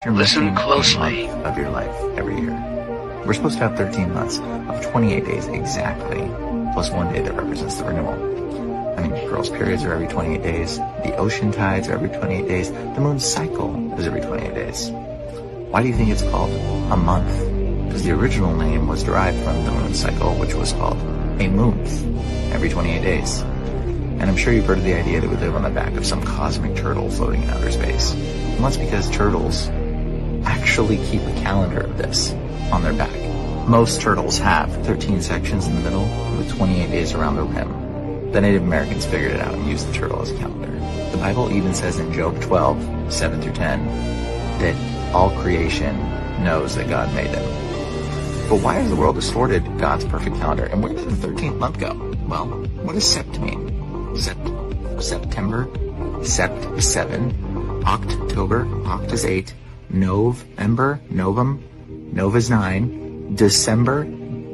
You're Listen missing closely. a month of your life every year. We're supposed to have 13 months of 28 days exactly, plus one day that represents the renewal. I mean, girls' periods are every 28 days. The ocean tides are every 28 days. The moon's cycle is every 28 days. Why do you think it's called a month? Because the original name was derived from the moon cycle, which was called a moonth, every 28 days. And I'm sure you've heard of the idea that we live on the back of some cosmic turtle floating in outer space. Well, that's because turtles actually keep a calendar of this on their back. Most turtles have 13 sections in the middle with 28 days around the rim. The Native Americans figured it out and used the turtle as a calendar. The Bible even says in Job 12, 7 through 10, that all creation knows that God made them. But why has the world distorted God's perfect calendar? And where did the 13th month go? Well, what does sept mean? September, sept is 7, October, oct is 8, November, novum, nov is 9, December,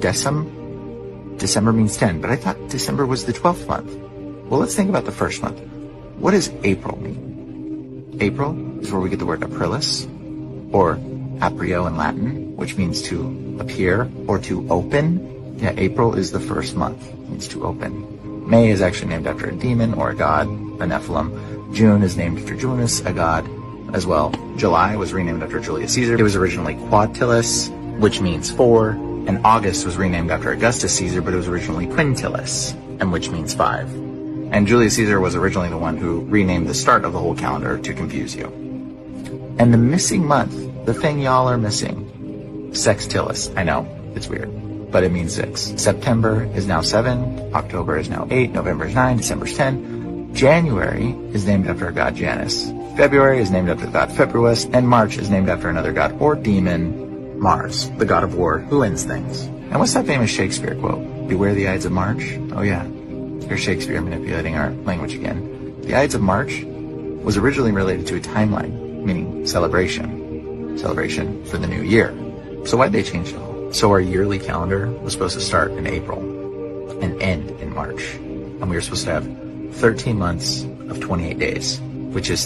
December means 10, but I thought December was the 12th month. Well, let's think about the first month. What does April mean? April is where we get the word aprilis, or aprio in Latin, which means to appear or to open. Yeah, April is the first month, it means to open. May is actually named after a demon or a god, a Nephilim. June is named after Janus, a god as well. July was renamed after Julius Caesar. It was originally Quintilis, which means 4. And August was renamed after Augustus Caesar, but it was originally Quintilis, and which means 5. And Julius Caesar was originally the one who renamed the start of the whole calendar to confuse you. And the missing month, the thing y'all are missing, Sextilis. I know, it's weird, but it means 6. September is now 7, October is now 8, November is 9, December is 10. January is named after a god Janus. February is named after the god Februus, and March is named after another god or demon, Mars, the god of war, who ends things. And what's that famous Shakespeare quote? Beware the Ides of March? Oh yeah, here's Shakespeare manipulating our language again. The Ides of March was originally related to a timeline, meaning celebration. Celebration for the new year. So why'd they change it all? So our yearly calendar was supposed to start in April and end in March. And we were supposed to have 13 months of 28 days, which is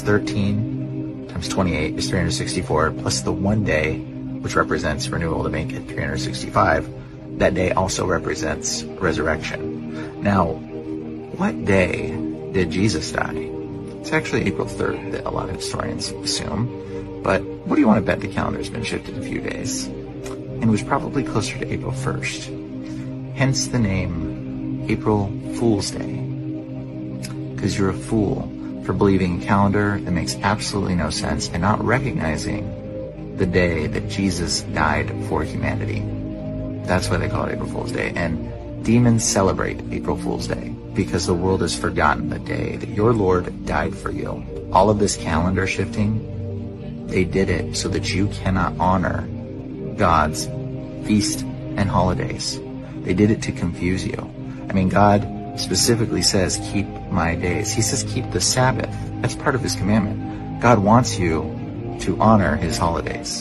13 times 28 is 364, plus the one day, which represents renewal to make it 365. That day also represents resurrection. Now, what day did Jesus die? It's actually April 3rd that a lot of historians assume. But what do you want to bet the calendar's been shifted a few days? And it was probably closer to April 1st. Hence the name April Fool's Day. Because you're a fool for believing a calendar that makes absolutely no sense and not recognizing the day that Jesus died for humanity. That's why they call it April Fool's Day. And demons celebrate April Fool's Day because the world has forgotten the day that your Lord died for you. All of this calendar shifting, they did it so that you cannot honor God's feast and holidays. They did it to confuse you. I mean, God specifically says, keep my days. He says, keep the Sabbath. That's part of his commandment. God wants you to honor his holidays.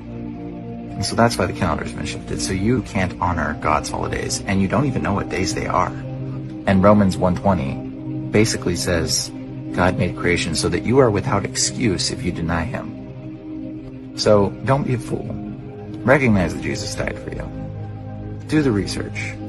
And so that's why the calendar's been shifted. So you can't honor God's holidays, and you don't even know what days they are. And Romans 1:20 basically says, God made creation so that you are without excuse if you deny him. So don't be a fool. Recognize that Jesus died for you. Do the research.